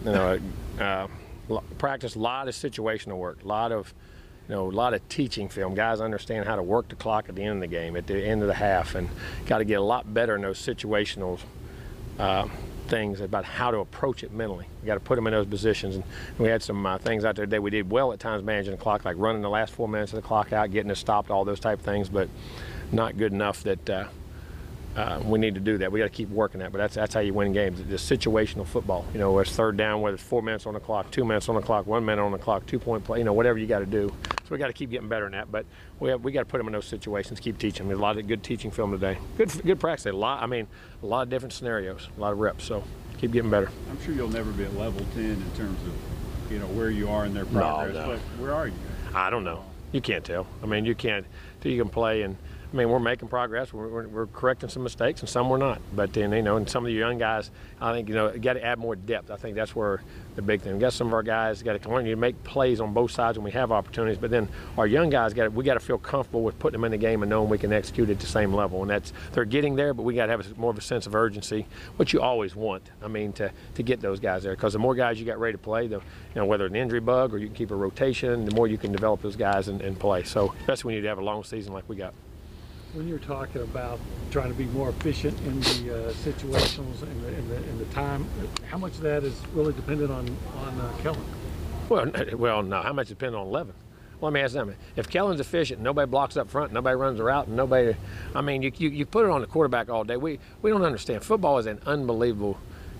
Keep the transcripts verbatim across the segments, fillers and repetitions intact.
you know, uh, practice a lot of situational work, a lot of, you know, a lot of teaching film. Guys understand how to work the clock at the end of the game, at the end of the half, and got to get a lot better in those situational uh, things about how to approach it mentally. We got to put them in those positions. And we had some uh, things out there today we did well at times managing the clock, like running the last four minutes of the clock out, getting it stopped, all those type of things, but not good enough that uh, uh, we need to do that. We got to keep working that, but that's that's how you win games. The situational football, you know, where it's third down, whether it's four minutes on the clock, two minutes on the clock, one minute on the clock, two-point play, you know, whatever you got to do. So we got to keep getting better in that, but we have, we got to put them in those situations, keep teaching. There's a lot of good teaching film today. Good good practice. A lot. I mean, a lot of different scenarios, a lot of reps. So keep getting better. I'm sure you'll never be at level ten in terms of, you know, where you are in their progress. No, no. But where are you? I don't know. You can't tell. I mean, you can't. Till you can play, and I mean, we're making progress. We're, we're, we're correcting some mistakes, and some we're not. But then, you know, and some of the young guys, I think, you know, you got to add more depth. I think that's where the big thing. We got some of our guys got to learn to make plays on both sides when we have opportunities. But then our young guys got we got to feel comfortable with putting them in the game and knowing we can execute at the same level. And that's they're getting there, but we got to have a, more of a sense of urgency, which you always want. I mean, to to get those guys there, because the more guys you got ready to play, the you know whether an injury bug or you can keep a rotation, the more you can develop those guys and, and play. So especially when you have a long season like we got. When you're talking about trying to be more efficient in the uh, situationals and the, and, the, and the time, how much of that is really dependent on, on uh, Kellen? Well, well, no. How much depends on Levin? Well, let me ask them. If Kellen's efficient, nobody blocks up front, nobody runs a route, and nobody, I mean, you, you, you put it on the quarterback all day. We, we don't understand. Football is an unbelievable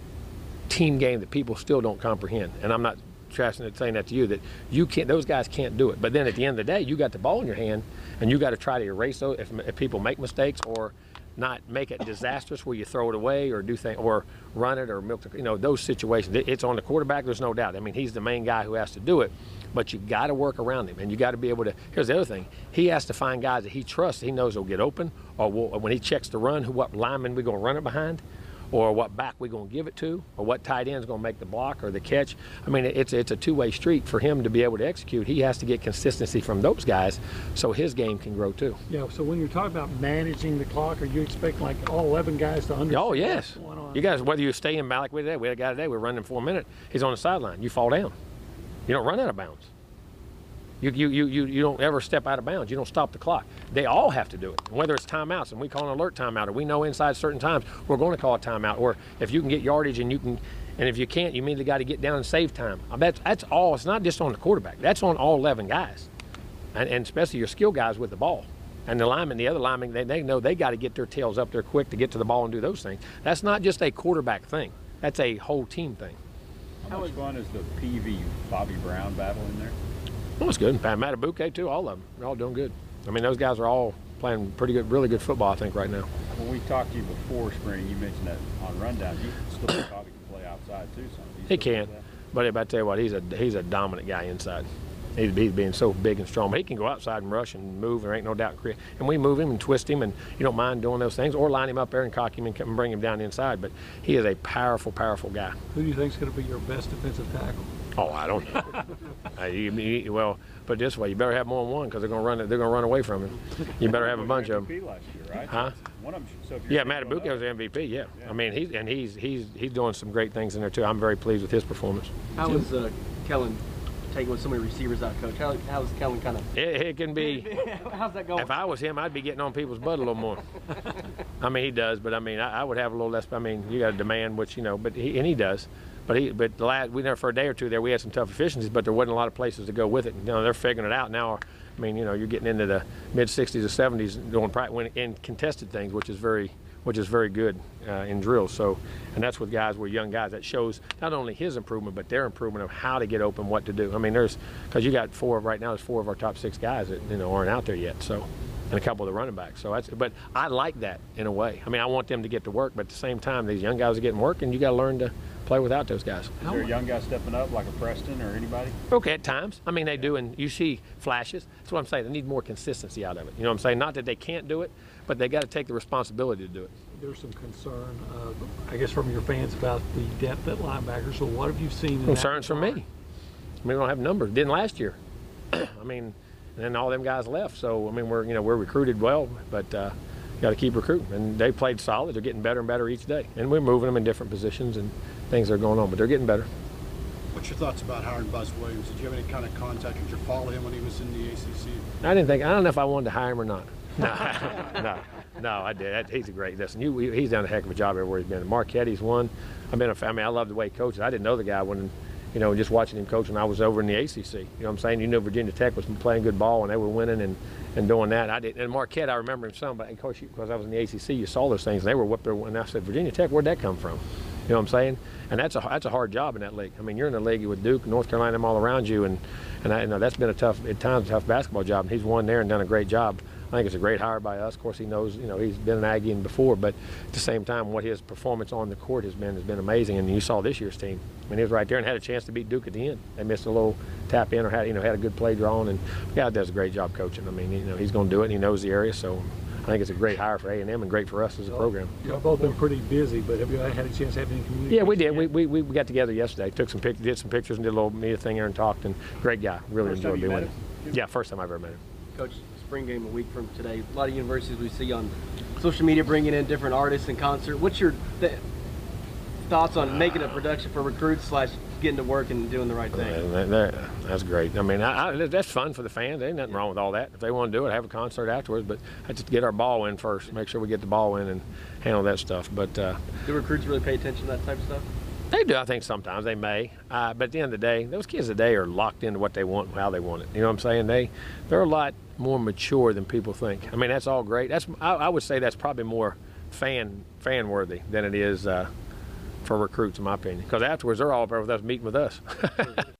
team game that people still don't comprehend. And I'm not saying that to you, that you can't, those guys can't do it. But then at the end of the day, you got the ball in your hand, and you got to try to erase those if, if people make mistakes, or not make it disastrous where you throw it away or do things or run it or milk the, you know, those situations. It, it's on the quarterback, there's no doubt. I mean, he's the main guy who has to do it, but you got to work around him, and you got to be able to. Here's the other thing: he has to find guys that he trusts, he knows will get open, or will, when he checks the run, who what lineman we're going to run it behind, or what back we're going to give it to, or what tight end's going to make the block or the catch. I mean, it's it's a two-way street for him to be able to execute. He has to get consistency from those guys so his game can grow too. Yeah, so when you're talking about managing the clock, are you expecting like all eleven guys to understand? Oh, yes. What's going on? You guys, whether you stay in like we did, we had a guy today, we're running four minutes, he's on the sideline. You fall down. You don't run out of bounds. You, you, you, you, you don't ever step out of bounds. You don't stop the clock. They all have to do it, whether it's timeouts, and we call an alert timeout, or we know inside certain times we're going to call a timeout, or if you can get yardage and you can, and if you can't, you immediately got to get down and save time. I bet that's all. It's not just on the quarterback. That's on all eleven guys, and, and especially your skill guys with the ball. And the linemen, the other linemen, they, they know they got to get their tails up there quick to get to the ball and do those things. That's not just a quarterback thing. That's a whole team thing. How much fun is the P V Bobby Brown battle in there? Well, it's good. Pat Matabuke too, all of them. They're all doing good. I mean, those guys are all playing pretty good, really good football, I think, right now. When we talked to you before spring, you mentioned that on rundown, you still think Bobby can play outside too. Some. He can, but I tell you what, he's a he's a dominant guy inside. He's, he's being so big and strong, but he can go outside and rush and move. There ain't no doubt. And we move him and twist him, and you don't mind doing those things, or line him up there and cock him and come bring him down inside. But he is a powerful, powerful guy. Who do you think is going to be your best defensive tackle? Oh, I don't know. uh, you, you, well, put it this way: you better have more than one, because they're going to run. They're going to run away from him. You better have a bunch of them. Last year, right? Huh? One of them, so yeah, Matabuke was the M V P. Yeah. yeah, I mean, he's and he's he's he's doing some great things in there too. I'm very pleased with his performance. How was uh, Kellen taking with so many receivers out, Coach? How how's Kellen kind of? It, it can be. How's that going? If I was him, I'd be getting on people's butt a little more. I mean, he does, but I mean, I, I would have a little less. I mean, you got to demand, which you know, but he and he does. But he, but the last, we there for a day or two there, we had some tough efficiencies, but there wasn't a lot of places to go with it. You know, they're figuring it out now. I mean, you know, you're getting into the mid sixties or seventies doing practice in contested things, which is very, which is very good uh, in drills. So, and that's with guys, with young guys. That shows not only his improvement, but their improvement of how to get open, what to do. I mean, there's because you got four right now. There's four of our top six guys that you know aren't out there yet. So. And a couple of the running backs. So that's, but I like that in a way. I mean, I want them to get to work, but at the same time, these young guys are getting work, and you got to learn to play without those guys. Is there a young guy stepping up like a Preston or anybody? Okay, at times. I mean, they do, and you see flashes. That's what I'm saying. They need more consistency out of it. You know what I'm saying? Not that they can't do it, but they got to take the responsibility to do it. There's some concern, uh, I guess, from your fans about the depth at linebacker. So what have you seen? In Concerns from me. I mean, we don't have numbers. Didn't last year. I mean. And then all them guys left, so I mean we're you know we're recruited well, but uh, got to keep recruiting. And they played solid. They're getting better and better each day, and we're moving them in different positions and things are going on, but they're getting better. What's your thoughts about hiring Buzz Williams? Did you have any kind of contact? Did you follow him when he was in the A C C? I didn't think, I don't know if I wanted to hire him or not. No, no, no, I did. He's a great, listen, you, he's done a heck of a job everywhere he's been. Marquette's one. I've been a fan, I mean, I love the way he coaches. I didn't know the guy when, you know, just watching him coach when I was over in the A C C. You know what I'm saying? You know Virginia Tech was playing good ball and they were winning and, and doing that. I did, and Marquette, I remember him some, but of course, because I was in the A C C, you saw those things and they were whipped their, and I said, Virginia Tech, where'd that come from? You know what I'm saying? And that's a that's a hard job in that league. I mean, you're in a league with Duke, North Carolina, them all around you, and and I you know that's been a tough, at times, a tough basketball job. And he's won there and done a great job. I think it's a great hire by us. Of course, he knows, you know, he's been an Aggie before, but at the same time, what his performance on the court has been has been amazing. And you saw this year's team. I mean, he was right there and had a chance to beat Duke at the end. They missed a little tap in or had, you know, had a good play drawn, and yeah, does a great job coaching. I mean, you know, he's going to do it, and he knows the area, so I think it's a great hire for A and M and great for us as a program. You've both been pretty busy, but have you had a chance to have any communication? Yeah, we did. yet? We, we, we got together yesterday, took some pictures, did some pictures, and did a little media thing there and talked. And great guy, really First time enjoyed you being met with him. him? Yeah, first time I've ever met him. Coach, spring game a week from today. A lot of universities we see on social media bringing in different artists in concert. What's your th thoughts on making a production for recruits slash getting to work and doing the right thing? Uh, that- that- that's great. I mean, I, I, that's fun for the fans. There ain't nothing wrong with all that. If they want to do it, have a concert afterwards. But I just get our ball in first. Make sure we get the ball in and handle that stuff. But uh, Do recruits really pay attention to that type of stuff? they do. I think sometimes they may. Uh, but at the end of the day, those kids today are locked into what they want and how they want it. You know what I'm saying? They they're a lot more mature than people think. I mean, that's all great. That's I, I would say that's probably more fan fan worthy than it is uh, for recruits, in my opinion. Because afterwards, they're all up there with us, meeting with us.